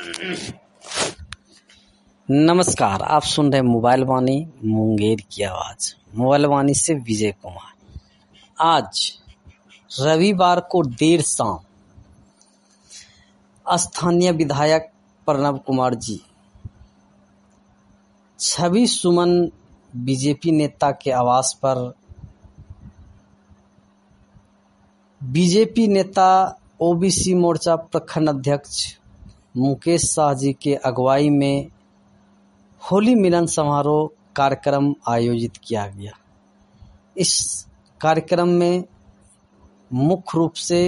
नमस्कार, आप सुन रहे मोबाइल वाणी मुंगेर की आवाज। मोबाइल वाणी से विजय कुमार। आज रविवार को देर शाम स्थानीय विधायक प्रणव कुमार जी छवि सुमन बीजेपी नेता के आवास पर बीजेपी नेता ओबीसी मोर्चा प्रखंड अध्यक्ष मुकेश शाह जी के अगुवाई में होली मिलन समारोह कार्यक्रम आयोजित किया गया। इस कार्यक्रम में मुख्य रूप से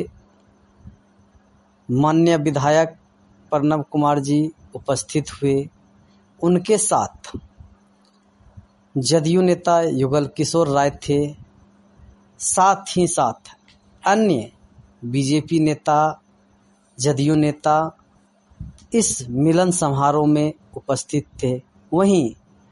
माननीय विधायक प्रणव कुमार जी उपस्थित हुए। उनके साथ जदयू नेता युगल किशोर राय थे। साथ ही साथ अन्य बीजेपी नेता, जदयू नेता इस मिलन समारोह में उपस्थित थे। वहीं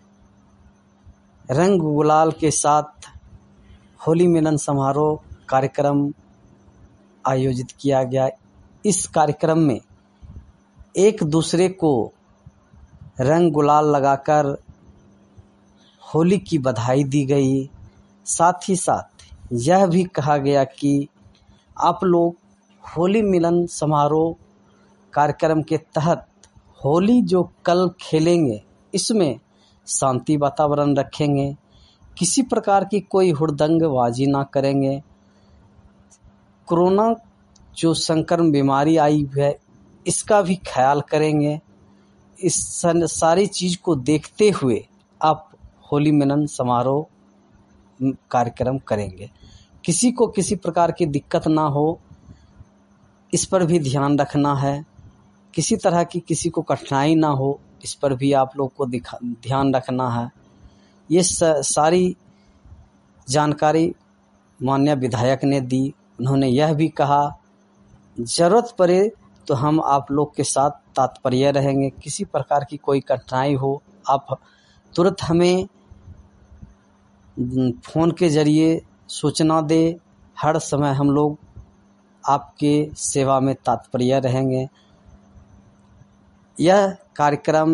रंग गुलाल के साथ होली मिलन समारोह कार्यक्रम आयोजित किया गया। इस कार्यक्रम में एक दूसरे को रंग गुलाल लगाकर होली की बधाई दी गई। साथ ही साथ यह भी कहा गया कि आप लोग होली मिलन समारोह कार्यक्रम के तहत होली जो कल खेलेंगे इसमें शांति वातावरण रखेंगे, किसी प्रकार की कोई हुड़दंगबाजी ना करेंगे। कोरोना जो संक्रमण बीमारी आई है इसका भी ख्याल करेंगे। इस सारी चीज़ को देखते हुए आप होली मिलन समारोह कार्यक्रम करेंगे। किसी को किसी प्रकार की दिक्कत ना हो, इस पर भी ध्यान रखना है। किसी तरह की किसी को कठिनाई ना हो, इस पर भी आप लोग को ध्यान रखना है। ये सारी जानकारी माननीय विधायक ने दी। उन्होंने यह भी कहा जरूरत पड़े तो हम आप लोग के साथ तत्पर रहेंगे। किसी प्रकार की कोई कठिनाई हो आप तुरंत हमें फ़ोन के जरिए सूचना दे। हर समय हम लोग आपके सेवा में तत्पर रहेंगे। यह कार्यक्रम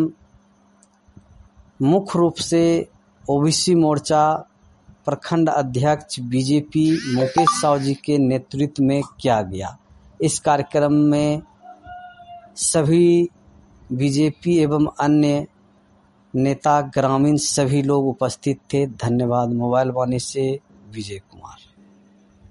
मुख्य रूप से ओबीसी मोर्चा प्रखंड अध्यक्ष बीजेपी मुकेश शाह जी के नेतृत्व में किया गया। इस कार्यक्रम में सभी बीजेपी एवं अन्य नेता, ग्रामीण सभी लोग उपस्थित थे। धन्यवाद। मोबाइल वाणी से विजय कुमार।